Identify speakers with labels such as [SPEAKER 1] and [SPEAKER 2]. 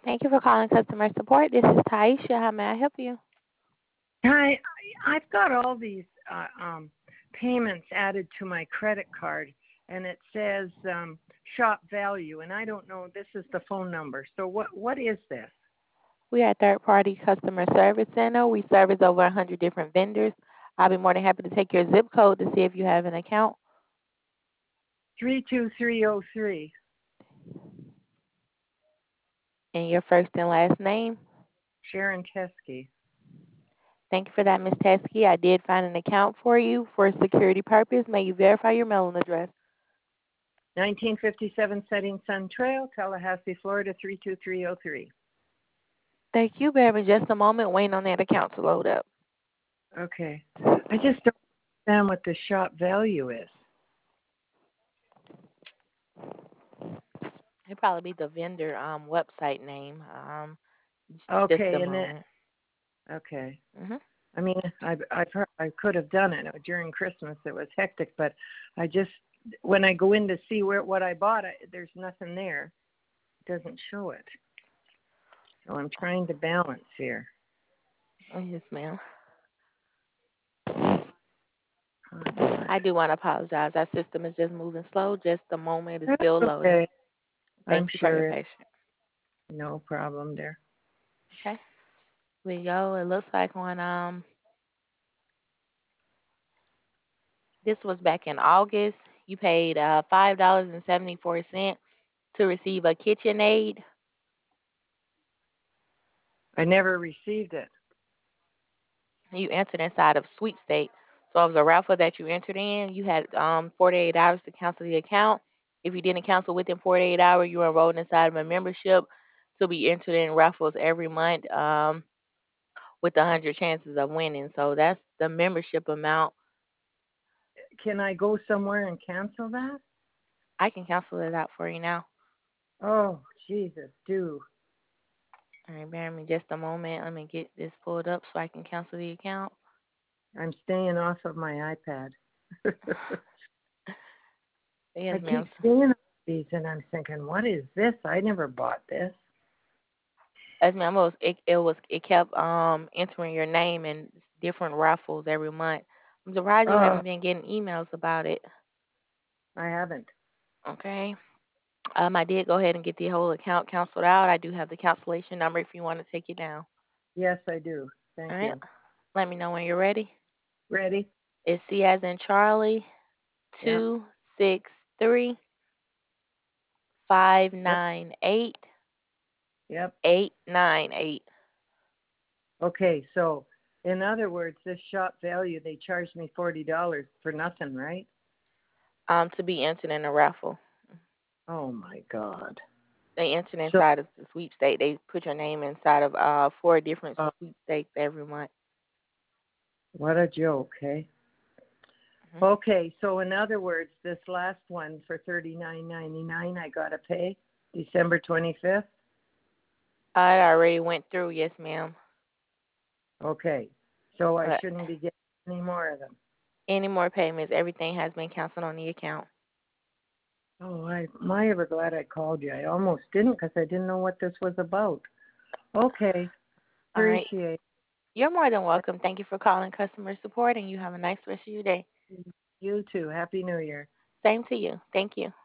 [SPEAKER 1] Thank you for calling customer support. This is Taisha. How may I help you?
[SPEAKER 2] Hi, I've got all these payments added to my credit card, and it says shop value, and I don't know. This is the phone number. So what is this?
[SPEAKER 1] We are a third-party customer service center. We service over 100 different vendors. I'll be more than happy to take your zip code to see if you have an account
[SPEAKER 2] 32303.
[SPEAKER 1] and your first and last name.
[SPEAKER 2] Sharon Teskey.
[SPEAKER 1] Thank you for that, Ms. Teskey. I did find an account for you for security purpose. May you verify your mailing address?
[SPEAKER 2] 1957 Setting Sun Trail, Tallahassee, Florida 32303.
[SPEAKER 1] Thank you. Bear with me just a moment, waiting on that account to load up.
[SPEAKER 2] Okay. I just don't understand what the shop value is.
[SPEAKER 1] It'd probably be the vendor website name. Just a
[SPEAKER 2] Okay, and then
[SPEAKER 1] moment.
[SPEAKER 2] okay.
[SPEAKER 1] hmm
[SPEAKER 2] I mean, I've heard I could have done it during Christmas. It was hectic, but I just when I go in to see what I bought, there's nothing there. It doesn't show it. So I'm trying to balance here.
[SPEAKER 1] Oh, yes, ma'am.
[SPEAKER 2] Oh, damn it.
[SPEAKER 1] I do want to apologize. Our system is just moving slow. Just a moment. It's
[SPEAKER 2] That's
[SPEAKER 1] still loading.
[SPEAKER 2] okay. I'm
[SPEAKER 1] Thank you for your
[SPEAKER 2] sure it's
[SPEAKER 1] patience.
[SPEAKER 2] no problem there.
[SPEAKER 1] Okay. We go. It looks like this was back in August. You paid $5.74 to receive a KitchenAid.
[SPEAKER 2] I never received it.
[SPEAKER 1] You entered inside of sweepstakes. So it was a raffle that you entered in. You had 48 hours to cancel the account. If you didn't cancel within 48 hours, you were enrolled inside of a membership to be entered in raffles every month with 100 chances of winning. So that's the membership amount.
[SPEAKER 2] Can I go somewhere and cancel that?
[SPEAKER 1] I can cancel it out for you now.
[SPEAKER 2] Oh, Jesus, do.
[SPEAKER 1] All right, bear with me just a moment. Let me get this pulled up so I can cancel the account.
[SPEAKER 2] I'm staying off of my iPad.
[SPEAKER 1] Yes,
[SPEAKER 2] I keep
[SPEAKER 1] ma'am.
[SPEAKER 2] seeing these, and I'm thinking, what is this? I never bought this.
[SPEAKER 1] Yes, ma'am. It kept entering your name in different raffles every month. I'm surprised you
[SPEAKER 2] Oh,
[SPEAKER 1] haven't been getting emails about it.
[SPEAKER 2] I haven't.
[SPEAKER 1] Okay. I did go ahead and get the whole account canceled out. I do have the cancellation number if you want to take it down.
[SPEAKER 2] Yes, I do.
[SPEAKER 1] All
[SPEAKER 2] Thank
[SPEAKER 1] right.
[SPEAKER 2] you.
[SPEAKER 1] Let me know when you're ready.
[SPEAKER 2] Ready?
[SPEAKER 1] It's C as in Charlie,
[SPEAKER 2] Yep.
[SPEAKER 1] 263 five
[SPEAKER 2] Yep.
[SPEAKER 1] nine eight
[SPEAKER 2] Yep.
[SPEAKER 1] 898.
[SPEAKER 2] Okay, so in other words, this shop value, they charged me $40 for nothing, right?
[SPEAKER 1] To be entered in a raffle.
[SPEAKER 2] Oh my God.
[SPEAKER 1] They entered
[SPEAKER 2] So,
[SPEAKER 1] inside of the sweepstate. They put your name inside of 4 different
[SPEAKER 2] uh,
[SPEAKER 1] sweepstakes every month.
[SPEAKER 2] what a joke, hey?
[SPEAKER 1] hmm
[SPEAKER 2] Okay, so in other words, this last one for $39.99, I gotta pay December 25th.
[SPEAKER 1] I already went through, yes, ma'am.
[SPEAKER 2] Okay, so I
[SPEAKER 1] But
[SPEAKER 2] shouldn't be getting any more of them.
[SPEAKER 1] any more payments, everything has been canceled on the account.
[SPEAKER 2] Oh, am I ever glad I called you? I almost didn't because I didn't know what this was about. Okay,
[SPEAKER 1] All right.
[SPEAKER 2] appreciate
[SPEAKER 1] You're more than welcome. Thank you for calling customer support, and you have a nice rest of your day.
[SPEAKER 2] it. You too. Happy New Year.
[SPEAKER 1] Same to you. Thank you.